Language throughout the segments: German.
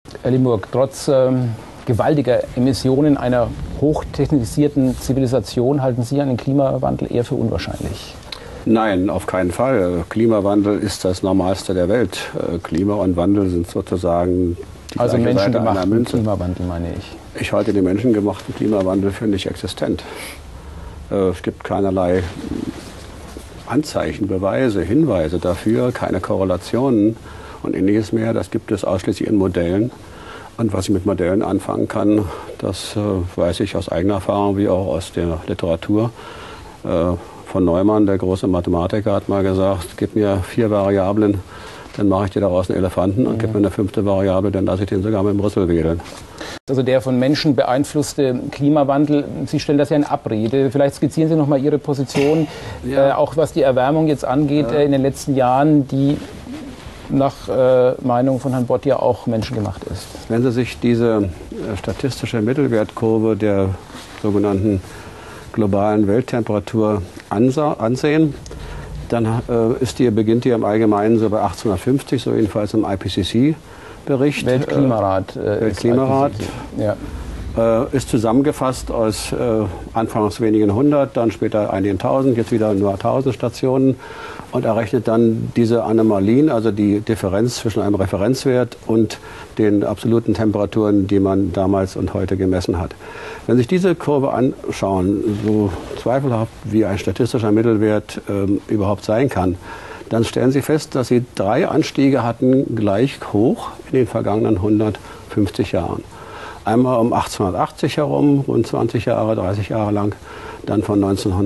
Herr Limburg, trotz gewaltiger Emissionen einer hochtechnisierten Zivilisation halten Sie einen Klimawandel eher für unwahrscheinlich? Nein, auf keinen Fall. Klimawandel ist das Normalste der Welt. Klima und Wandel sind sozusagen die also gleiche Seite einer menschengemachten Münze. Klimawandel, meine ich. Ich halte den menschengemachten Klimawandel für nicht existent. Es gibt keinerlei Anzeichen, Beweise, Hinweise dafür, keine Korrelationen und ähnliches mehr. Das gibt es ausschließlich in Modellen. Und was ich mit Modellen anfangen kann, das weiß ich aus eigener Erfahrung wie auch aus der Literatur. Von Neumann, der große Mathematiker, hat mal gesagt, gib mir 4 Variablen, dann mache ich dir daraus einen Elefanten und gib mir eine 5. Variable, dann lasse ich den sogar mit dem Rüssel wedeln. Also der von Menschen beeinflusste Klimawandel, Sie stellen das ja in Abrede. Vielleicht skizzieren Sie noch mal Ihre Position, auch was die Erwärmung jetzt angeht in den letzten Jahren, die nach Meinung von Herrn Bott ja auch menschengemacht ist. Wenn Sie sich diese statistische Mittelwertkurve der sogenannten globalen Welttemperatur ansehen, dann beginnt die im Allgemeinen so bei 1850, so jedenfalls im IPCC-Bericht. Weltklimarat. Weltklimarat. Ja. Ist zusammengefasst aus anfangs wenigen 100, dann später einigen 1000, jetzt wieder nur 1000 Stationen und errechnet dann diese Anomalien, also die Differenz zwischen einem Referenzwert und den absoluten Temperaturen, die man damals und heute gemessen hat. Wenn Sie sich diese Kurve anschauen, so zweifelhaft wie ein statistischer Mittelwert überhaupt sein kann, dann stellen Sie fest, dass Sie 3 Anstiege hatten gleich hoch in den vergangenen 150 Jahren. Einmal um 1880 herum, rund 20 Jahre, 30 Jahre lang, dann von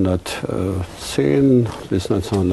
1910 bis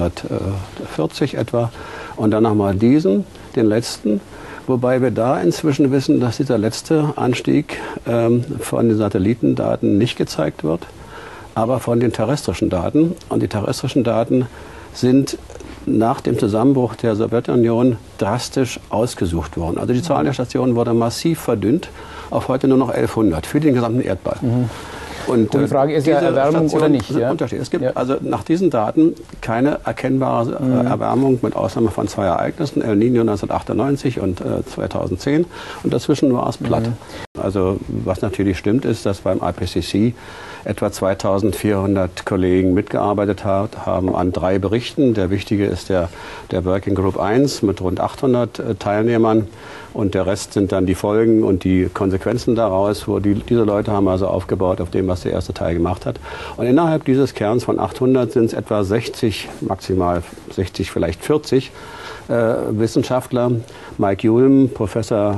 1940 etwa und dann nochmal den letzten, wobei wir da inzwischen wissen, dass dieser letzte Anstieg von den Satellitendaten nicht gezeigt wird, aber von den terrestrischen Daten. Und die terrestrischen Daten sind nach dem Zusammenbruch der Sowjetunion drastisch ausgesucht worden. Also die Zahl der Stationen wurde massiv verdünnt auf heute nur noch 1100 für den gesamten Erdball. Und die Frage ist ja, Erwärmung oder nicht? Ja? Unterschied. Es gibt also nach diesen Daten keine erkennbare Erwärmung mit Ausnahme von 2 Ereignissen, El Niño 1998 und 2010. Und dazwischen war es platt. Also was natürlich stimmt, ist, dass beim IPCC etwa 2400 Kollegen mitgearbeitet haben an 3 Berichten. Der wichtige ist der Working Group 1 mit rund 800 Teilnehmern. Und der Rest sind dann die Folgen und die Konsequenzen daraus, wo diese Leute haben also aufgebaut auf dem, was der erste Teil gemacht hat. Und innerhalb dieses Kerns von 800 sind es etwa 60, maximal 60, vielleicht 40 Wissenschaftler. Mike Hulme, Professor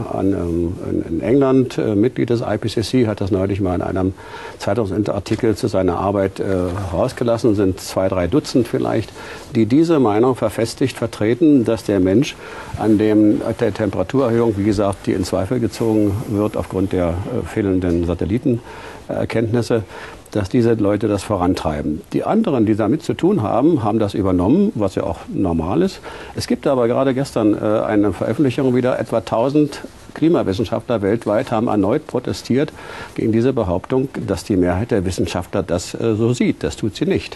in England, Mitglied des IPCC, hat das neulich mal in einem Zeitungsartikel zu seiner Arbeit herausgelassen. Sind 2, 3 Dutzend vielleicht, die diese Meinung verfestigt vertreten, dass der Mensch an der Temperaturerhöhung, wie gesagt, die in Zweifel gezogen wird aufgrund der fehlenden Satellitenerkenntnisse, dass diese Leute das vorantreiben. Die anderen, die damit zu tun haben, haben das übernommen, was ja auch normal ist. Es gibt aber gerade gestern eine Veröffentlichung wieder, etwa 1000 Klimawissenschaftler weltweit haben erneut protestiert gegen diese Behauptung, dass die Mehrheit der Wissenschaftler das so sieht. Das tut sie nicht.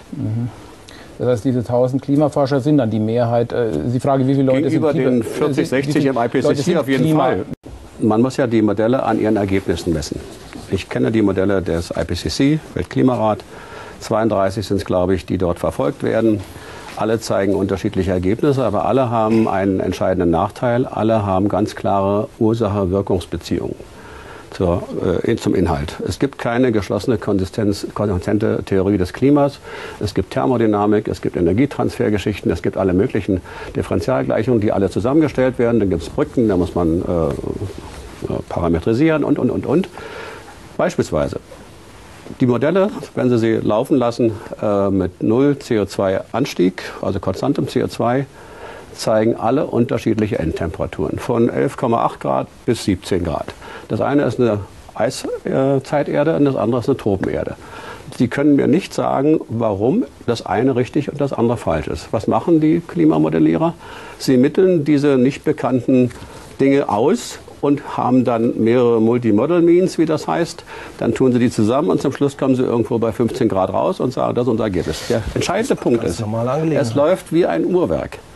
Das heißt, diese 1000 Klimaforscher sind dann die Mehrheit. Sie fragen, wie viele Leute gegenüber den 40, 60 im IPCC auf jeden Fall. Man muss ja die Modelle an ihren Ergebnissen messen. Ich kenne die Modelle des IPCC, Weltklimarat. 32 sind es, glaube ich, die dort verfolgt werden. Alle zeigen unterschiedliche Ergebnisse, aber alle haben einen entscheidenden Nachteil. Alle haben ganz klare Ursache-Wirkungsbeziehungen zum Inhalt. Es gibt keine geschlossene, konsistente Theorie des Klimas. Es gibt Thermodynamik, es gibt Energietransfergeschichten, es gibt alle möglichen Differentialgleichungen, die alle zusammengestellt werden. Dann gibt es Brücken, da muss man parametrisieren und. Beispielsweise die Modelle, wenn Sie sie laufen lassen mit 0 CO2-Anstieg, also konstantem CO2, zeigen alle unterschiedliche Endtemperaturen, von 11,8 Grad bis 17 Grad. Das eine ist eine Eiszeiterde und das andere ist eine Tropenerde. Sie können mir nicht sagen, warum das eine richtig und das andere falsch ist. Was machen die Klimamodellierer? Sie mitteln diese nicht bekannten Dinge aus und haben dann mehrere Multimodel Means, wie das heißt. Dann tun sie die zusammen und zum Schluss kommen sie irgendwo bei 15 Grad raus und sagen, das ist unser Ergebnis. Der entscheidende Punkt ist, es läuft wie ein Uhrwerk.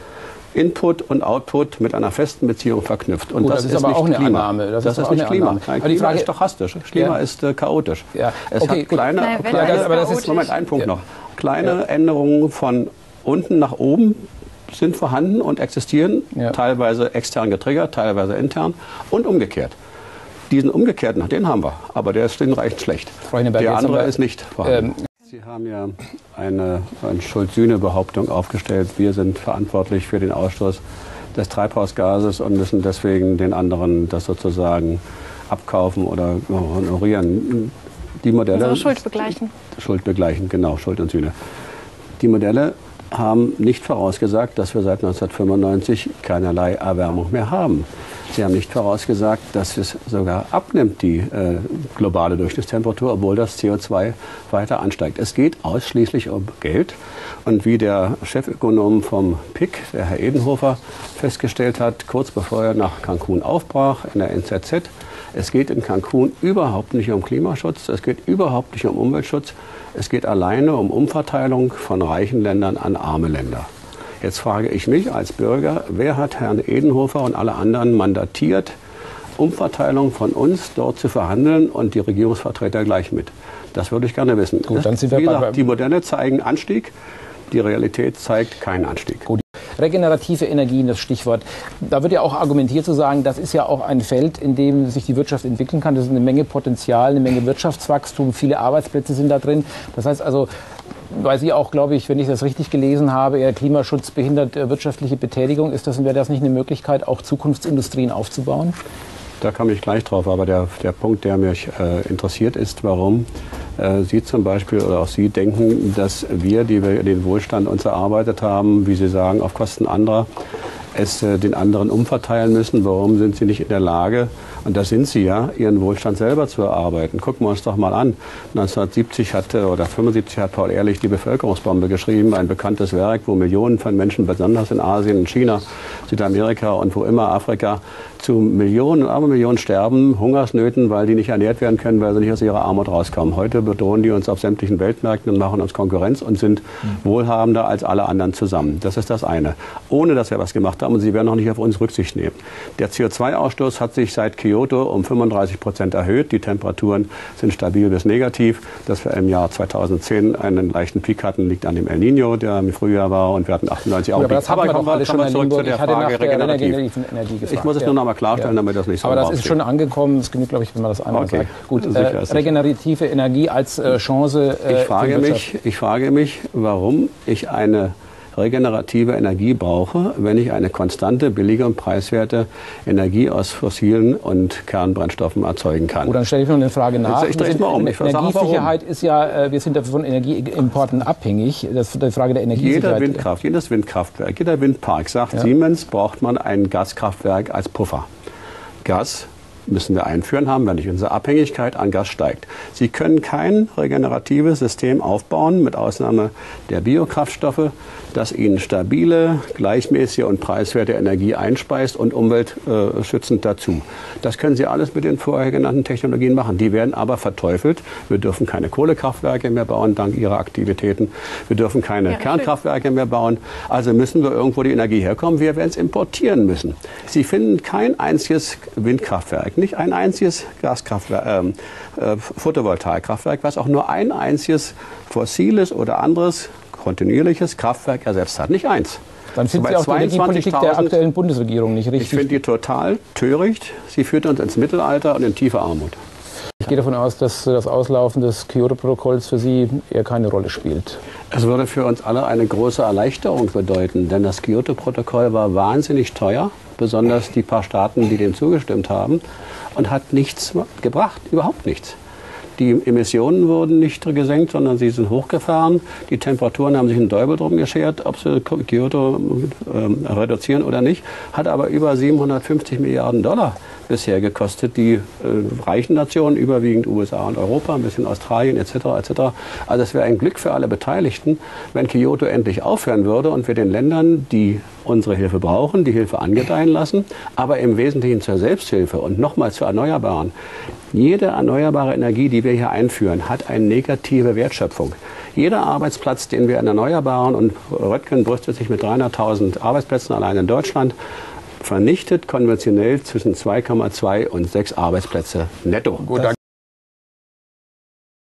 Input und Output mit einer festen Beziehung verknüpft. Und gut, das ist aber nicht auch eine Klima. Annahme. Das ist nicht Klima. Klima Frage ist stochastisch. Klima ist chaotisch. Ja. Es hat kleine, Moment, ein Punkt noch. Kleine Änderungen von unten nach oben sind vorhanden und existieren, teilweise extern getriggert, teilweise intern und umgekehrt. Diesen umgekehrten, den haben wir, aber der ist den reicht schlecht. Der andere ist nicht vorhanden. Sie haben ja eine Schuld-Sühne-Behauptung aufgestellt. Wir sind verantwortlich für den Ausstoß des Treibhausgases und müssen deswegen den anderen das sozusagen abkaufen oder honorieren. Die Modelle, also Schuld begleichen. Schuld begleichen, genau, Schuld und Sühne. Die Modelle haben nicht vorausgesagt, dass wir seit 1995 keinerlei Erwärmung mehr haben. Sie haben nicht vorausgesagt, dass es sogar abnimmt, die globale Durchschnittstemperatur, obwohl das CO2 weiter ansteigt. Es geht ausschließlich um Geld. Und wie der Chefökonom vom PIC, der Herr Edenhofer, festgestellt hat, kurz bevor er nach Cancun aufbrach, in der NZZ, es geht in Cancun überhaupt nicht um Klimaschutz, es geht überhaupt nicht um Umweltschutz, es geht alleine um Umverteilung von reichen Ländern an arme Länder. Jetzt frage ich mich als Bürger, wer hat Herrn Edenhofer und alle anderen mandatiert, Umverteilung von uns dort zu verhandeln und die Regierungsvertreter gleich mit? Das würde ich gerne wissen. Gut, dann sind wir Wie gesagt, die Modelle zeigen Anstieg, die Realität zeigt keinen Anstieg. Gut. Regenerative Energien, das Stichwort. Da wird ja auch argumentiert zu sagen, das ist ja auch ein Feld, in dem sich die Wirtschaft entwickeln kann. Das ist eine Menge Potenzial, eine Menge Wirtschaftswachstum, viele Arbeitsplätze sind da drin. Das heißt also, weil Sie auch, glaube ich, wenn ich das richtig gelesen habe, eher Klimaschutz behindert wirtschaftliche Betätigung, wäre das nicht eine Möglichkeit, auch Zukunftsindustrien aufzubauen? Da komme ich gleich drauf, aber der Punkt, der mich interessiert, ist, warum Sie zum Beispiel oder auch Sie denken, dass wir, die wir den Wohlstand uns erarbeitet haben, wie Sie sagen, auf Kosten anderer, es den anderen umverteilen müssen. Warum sind Sie nicht in der Lage, und da sind Sie ja, Ihren Wohlstand selber zu erarbeiten? Gucken wir uns doch mal an. 1970 oder 1975 hat Paul Ehrlich die Bevölkerungsbombe geschrieben, ein bekanntes Werk, wo Millionen von Menschen, besonders in Asien, in China, Südamerika und wo immer, Afrika, zu Millionen und Abermillionen sterben, Hungersnöten, weil die nicht ernährt werden können, weil sie nicht aus ihrer Armut rauskommen. Heute bedrohen die uns auf sämtlichen Weltmärkten und machen uns Konkurrenz und sind wohlhabender als alle anderen zusammen. Das ist das eine. Ohne, dass wir was gemacht haben, und sie werden auch nicht auf uns Rücksicht nehmen. Der CO2-Ausstoß hat sich seit Kyoto um 35% erhöht. Die Temperaturen sind stabil bis negativ. Dass wir im Jahr 2010 einen leichten Peak hatten, liegt an dem El Niño, der im Frühjahr war, und wir hatten 98 auch. Aber das haben wir doch alle schon in Limburg. Ich hatte nach der Energie gefragt. Ich muss es nur noch mal klarstellen, damit das nicht so aber das ist schon angekommen. Es genügt, glaube ich, wenn man das einmal sagt. Gut, regenerative Energie als Chance. Ich frage mich, warum ich eine regenerative Energie brauche, wenn ich eine konstante, billige und preiswerte Energie aus fossilen und Kernbrennstoffen erzeugen kann. Gut, dann stelle ich noch eine Frage nach. Ich drehe es mal um. Energiesicherheit ist ja, wir sind von Energieimporten abhängig. Das ist die Frage der Energiesicherheit. Jedes Windkraftwerk, jeder Windpark sagt, Siemens, braucht man ein Gaskraftwerk als Puffer. Gas müssen wir einführen haben, wenn nicht unsere Abhängigkeit an Gas steigt. Sie können kein regeneratives System aufbauen, mit Ausnahme der Biokraftstoffe, das Ihnen stabile, gleichmäßige und preiswerte Energie einspeist und umweltschützend dazu. Das können Sie alles mit den vorher genannten Technologien machen. Die werden aber verteufelt. Wir dürfen keine Kohlekraftwerke mehr bauen, dank Ihrer Aktivitäten. Wir dürfen keine Kernkraftwerke mehr bauen. Also müssen wir irgendwo die Energie herkommen. Wir werden es importieren müssen. Sie finden kein einziges Windkraftwerk, nicht ein einziges Gaskraftwerk, Photovoltaikkraftwerk, was auch nur ein einziges fossiles oder anderes kontinuierliches Kraftwerk ersetzt hat. Nicht eins. Dann finden Sie auch die Energiepolitik der aktuellen Bundesregierung nicht richtig. Ich finde die total töricht. Sie führt uns ins Mittelalter und in tiefe Armut. Ich gehe davon aus, dass das Auslaufen des Kyoto-Protokolls für Sie eher keine Rolle spielt. Es würde für uns alle eine große Erleichterung bedeuten, denn das Kyoto-Protokoll war wahnsinnig teuer, besonders die paar Staaten, die dem zugestimmt haben, und hat nichts gebracht, überhaupt nichts. Die Emissionen wurden nicht gesenkt, sondern sie sind hochgefahren. Die Temperaturen haben sich einen Däubel drum geschert, ob sie Kyoto reduzieren oder nicht. Hat aber über 750 Milliarden Dollar bisher gekostet. Die reichen Nationen, überwiegend USA und Europa, ein bisschen Australien etc. etc. Also es wäre ein Glück für alle Beteiligten, wenn Kyoto endlich aufhören würde und wir den Ländern, die unsere Hilfe brauchen, die Hilfe angedeihen lassen, aber im Wesentlichen zur Selbsthilfe und nochmals zu Erneuerbaren. Jede erneuerbare Energie, die wir hier einführen, hat eine negative Wertschöpfung. Jeder Arbeitsplatz, den wir in Erneuerbaren, und Röttgen brüstet sich mit 300.000 Arbeitsplätzen allein in Deutschland, vernichtet konventionell zwischen 2,2 und 6 Arbeitsplätze netto. Gut,